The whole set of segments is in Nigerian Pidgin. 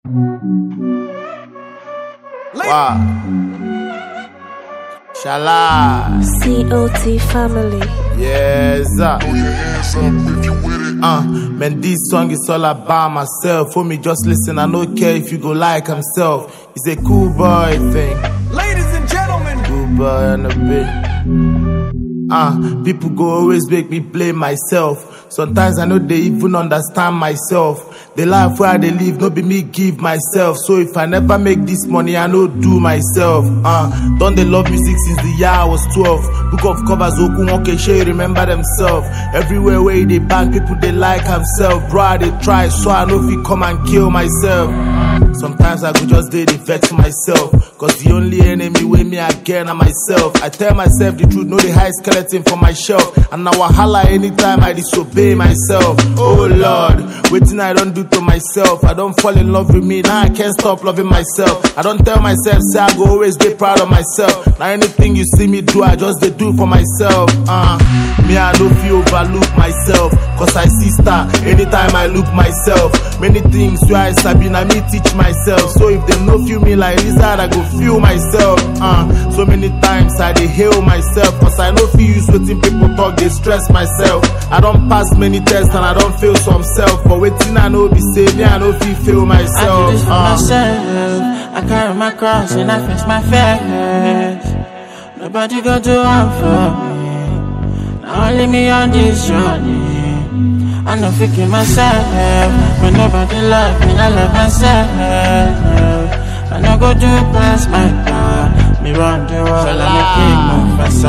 Wow. Shala. COT family. Yes. Man, this song is all about myself. For me, just listen. I don't care if you go like himself. It's a cool boy thing. Ladies and gentlemen. Cool boy on the beat. People go always make me blame myself. Sometimes I know they even understand myself. The life where they live, no be me give myself. So if I never make this money, I no do myself. Don't they love music since the year I was 12. Book of covers, Oku Shey remember themselves. Everywhere where they bang, people they like themselves. Bro, they try, so I know if you come and kill myself. Sometimes I could just did vex myself. Cause the only enemy with me again are myself. I tell myself the truth, know the high skeleton for my shelf. And now I holla anytime I disobey myself. Oh Lord, waiting I don't do to myself. I don't fall in love with me, now I can't stop loving myself. I don't tell myself, say I go always be proud of myself. Now anything you see me do, I just they do for myself. Me I don't feel overlook myself. Cause I see star anytime I look myself. Many things where I sabi na me teach myself. So if they no feel me like this, I go feel myself. So many times I dey hail myself. Cause I no feel use wetin people talk, they stress myself. I don't pass many tests and I don't feel some self. But waiting I know be say me, I no feel myself. I do this for myself. I carry my cross and I face my fears. Nobody go do one for me. Now only me on this journey. I know thinking myself. When nobody love me, I love myself. I know go do past my power. Me run the world, I'm a king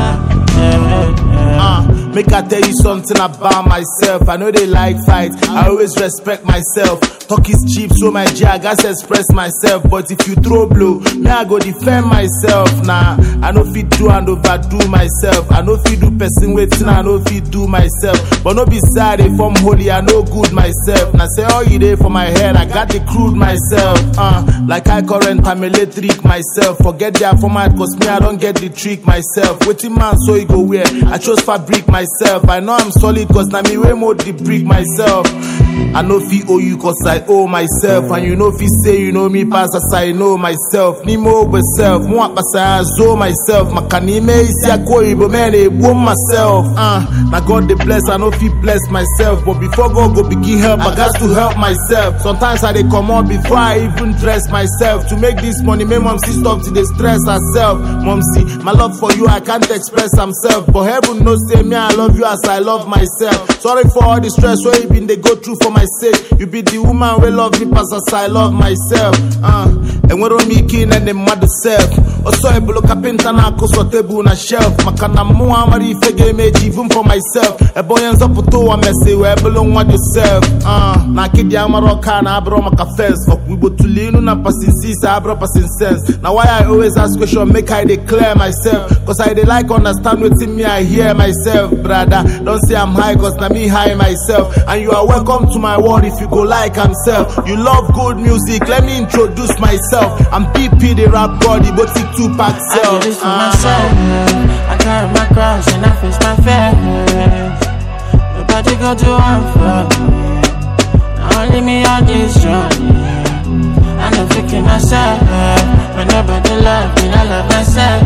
of Make I tell you something about myself. I know they like fight, I always respect myself. Talk is cheap, so my G, I gotta express myself. But if you throw blow, me I go defend myself. Nah, I know fit do and overdo myself. I know fit do person waiting, I know fit do myself. But no be sad if I'm holy, I know good myself. Now say all you there for my head, I got the crude myself. Like I current, I'm electric myself. Forget their format, cause me I don't get the trick myself. Waiting man, so you go where I chose fabric myself. I know I'm solid, cause now me way more the brick myself. I know fi owe you cause I owe myself. And you know fi say you know me pass as I know myself. Ni mo myself, mo apasa zo myself. Makani me isi akoi but man I won myself. Now God they bless, I know fi bless myself. But before God go begin help, I got to help myself. Sometimes I dey come on before I even dress myself. To make this money, my mom see stop to dey stress herself. Mom see, my love for you I can't express myself. But heaven knows say me I love you as I love myself. Sorry for all the stress where you been they go through for my sake. You be the woman will love me past as I love myself. And we don't make it and the mother self. Also I blow carpenter na koso table na shelf. Makana mo amari fege meji even for myself. A boy ends up to a messy where below what yourself. Na kidi amaroka na abro maka fence. Fuck we go to lean na passing seas abro passing sense. Now why I always ask question make I declare myself. Cause I dey like understand within me I hear myself. Brother don't say I'm high cause na me high myself. And you are welcome to my world if you go like himself. You love good music, let me introduce myself. I'm PP the rap god, the boutique 2-pack self. I do this for myself. I carry my cross and I face my fears. Nobody go do one for me. Now only me on this journey. I know thinking myself. When nobody love me, I love myself.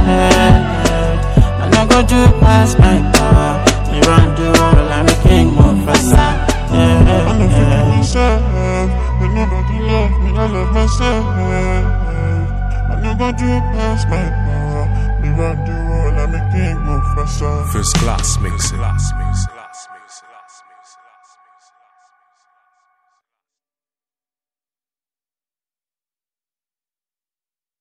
I know go do past my power. Me run the world, I'm a king of myself. I know thinking myself. When nobody love me, I love myself. I know go do past my power. Me run the world, I'm a king of myself. First class mixing.